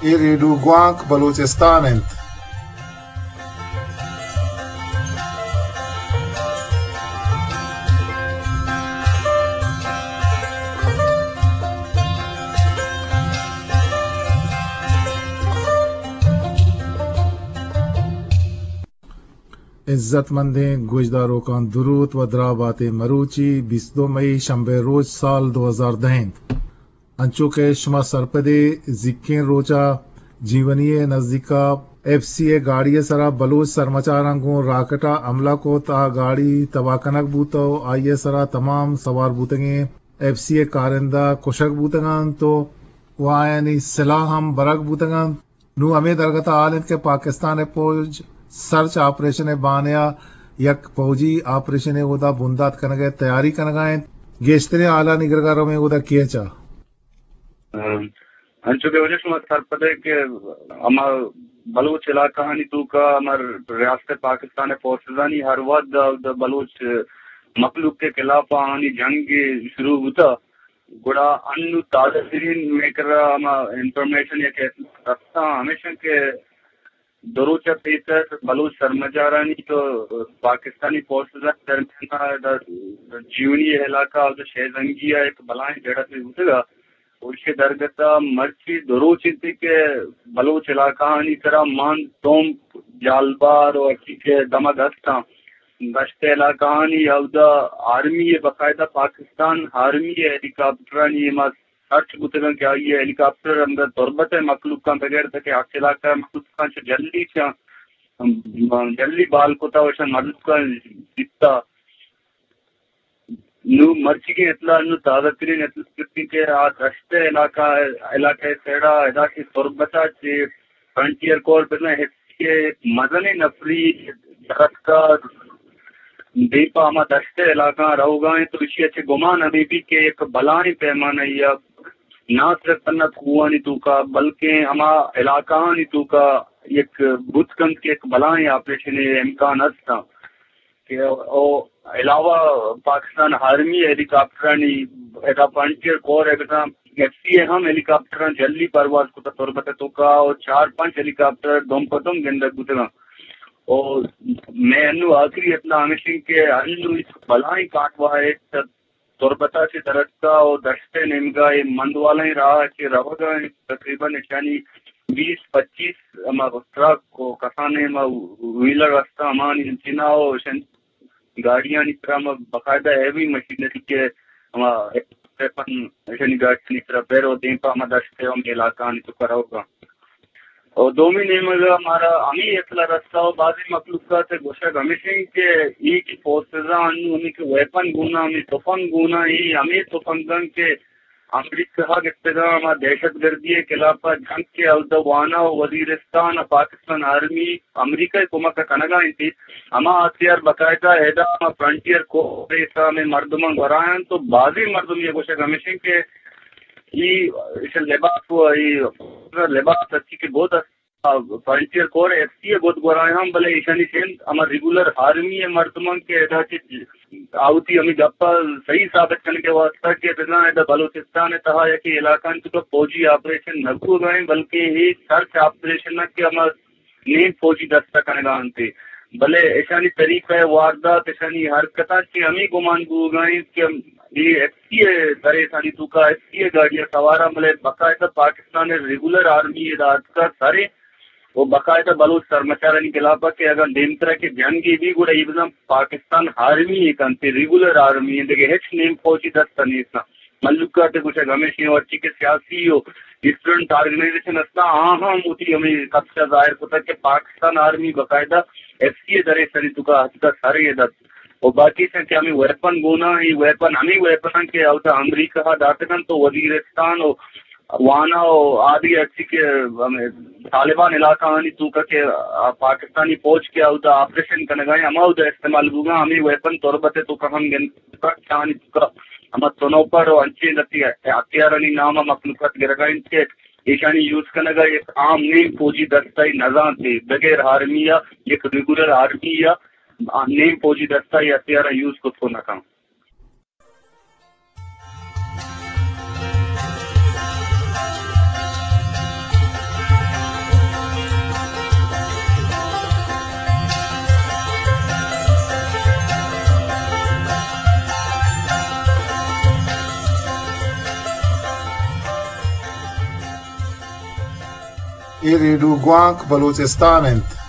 يريدوا قوانك بلوچستان انت. عزت مندیں گوجداروں کا درود و درابات مروچی 22 مئی شنبه روز سال 2010 انچو کے شما سرپدے زکیں روچا جیونی نزدیکا ایف سی اے گاڑی سرا بلوچ سرمچارنگوں راکٹا عملہ کو تا گاڑی تباکنک بوتو آئیے سرا تمام سوار بوتنگیں ایف سی اے کارندہ کشک بوتنگان تو وہ یعنی سلاح ہم برک بوتنگان نو ہمیں درگتا عالم کے پاکستان پوج سرچ آپریشن بانیا یک فوجی آپریشن ہوتا بندات کنگے تیاری کنگائیں گیشترے اعلیٰ نگرگاروں میں ہوتا کیا چاہ انچو کے وجہ سے سر پتہ ہے کہ ہمار بلوچ علاقہ ہانی تو کا ہمار ریاست پاکستان فورسزانی ہر وقت بلوچ مخلوق کے خلاف آنی جنگ شروع ہوتا گوڑا انو تازہ ترین میں کر رہا ہما انفارمیشن یہ کہ رفتہ ہمیشہ کے دروچہ پیسر بلوچ سرمجارانی تو پاکستانی فورسز درمیان جیونی علاقہ اور شہزنگیہ ایک بلائیں جڑا سے ہوتے گا اس کے درگتا مرچی دروچ تھی کہ بلوچ علاقہ ہانی طرح مان توم جالبار اور اچھی کے دمہ دستا گشت علاقہ ہانی اودا آرمی باقاعدہ پاکستان آرمی ہیلی کاپٹرانی سرچ بوتگان کیا یہ ہیلی کاپٹر اندر تربت ہے مخلوق کا بغیر تھا کہ آج علاقہ مخلوق کا جلدی بال کو تھا ویسا مدد کا جتتا نو مرچی کے اطلاع نو تازہ ترین اطلاع کرتی کہ آج رشتے علاقہ سیڑا ادا کی تربتا چی فرنٹیر کور پہلے ہے مدنی نفری درد کا دیپا ہما دشتے علاقہ رہو گائیں تو اسی اچھے گمان ابھی بھی کہ ایک بلائیں پیمانہ یا نہ صرف پنت خوانی تو کا بلکہ ہما علاقہ نہیں تو کا ایک بت کند کے ایک بلائیں آپریشن امکان تھا کہ علاوہ پاکستان آرمی ہیلی کاپٹرانی ایک فرنٹیر کور ایک ایف سی اے ہم ہیلی کاپٹر جلدی پرواز کو تربت تو کا اور 4-5 ہیلی کاپٹر دوم پتم کے اندر گزرا اور میں انو آخری اتنا ہمیشہ کے انو اس بلائیں کاٹوا ہے تربتا سے درجتا اور دشتے نمگا یہ مند والا ہی رہا کہ رہو گا تقریباً یعنی 20-25 ٹرک کو کسانے ویلر رستہ ہمانی چنا ہو گاڑیاں اس طرح باقاعدہ ہیوی مشینری کے گاڑی اس طرح پیرو دیں پا ہمیں دشتے ہم علاقہ نہیں تو کرا ہوگا اور دومی نیم ہمارا ہمیں اطلاع رستہ ہو بعضی مخلوقات سے گوشک ہمیشہ کے ای کی فورسزاں ہمیں کے ویپن گونا ہمیں توفن گونا ہی ہمیں توفن کے امریکہ کے ابتدا ہمارا دہشت گردی کے خلاف جنگ کے الدوانا وزیرستان پاکستان آرمی امریکہ کمک کنگا تھی ہما ہتھیار باقاعدہ ایڈا فرنٹیئر کو میں مردمان گرائیں تو بعضی مردم یہ گوشک ہمیشہ کے یہ لباس اچھی کے بہت فرنٹیئر کور ایف سی ہے بہت گورائے ہم بلے ایشانی سین ہمارا ریگولر آرمی ہے مردمان کے ایڈا آوتی ہمیں گپا صحیح ثابت کرنے کے واسطہ کہ بلوچستان تہا ہے کہ علاقہ تو فوجی آپریشن نہ ہو گئے بلکہ یہ سرچ آپریشن نہ کہ ہمارا نیم فوجی دستہ کرنے گا تھے بلے ایشانی طریقہ واردات ایشانی حرکتاں سے ہمیں گمان ہو گئے کہ یہ ایف سی اے درے سانی تو کا ایف سی اے گاڑیاں سوارا ملے باقاعدہ پاکستان ریگولر آرمی ادارت کا سارے وہ باقاعدہ بلوچ سرمچارانی کے علاقہ کے اگر نیم طرح کے جنگی بھی گوڑا ایبزم پاکستان آرمی ہی کنتے ریگولر آرمی ہے دیکھے ہیچ نیم فوجی دستہ نہیں اتنا ملکہ تے کچھ ہمیشہ اچھی کے سیاسی ہو ڈفرنٹ آرگنائزیشن استا ہاں ہوتی ہمیں قبضہ ظاہر ہوتا کہ پاکستان آرمی باقاعدہ ایف سی اے درے سری تو کا حقیقت سارے دست اور باقی سے کہ ہمیں ویپن گونا ہی ویپن ہمیں ویپن کے اوتا امریکہ داتکن تو وزیرستان اور وانا آدھی اچھی کے طالبان علاقہ آنی تو کہ پاکستانی فوج کے اوتا آپریشن کرنے گئے ہم اوتا استعمال ہوگا ہمیں ویپن طوربتے تو کہ ہم چاہنی تو کہ ہم تنو پر اور انچے نتی ہتھیارانی نامہ مخلوقات گرگائن کے ایشانی یوز کرنے گا ایک عام نیم فوجی دستائی نظام تھے بغیر آرمی یا ایک ریگولر آرمی یا نیم فوجی دستائی ہتھیارہ یوز کو تو نہ کام ریڈو گوانک بلوچستان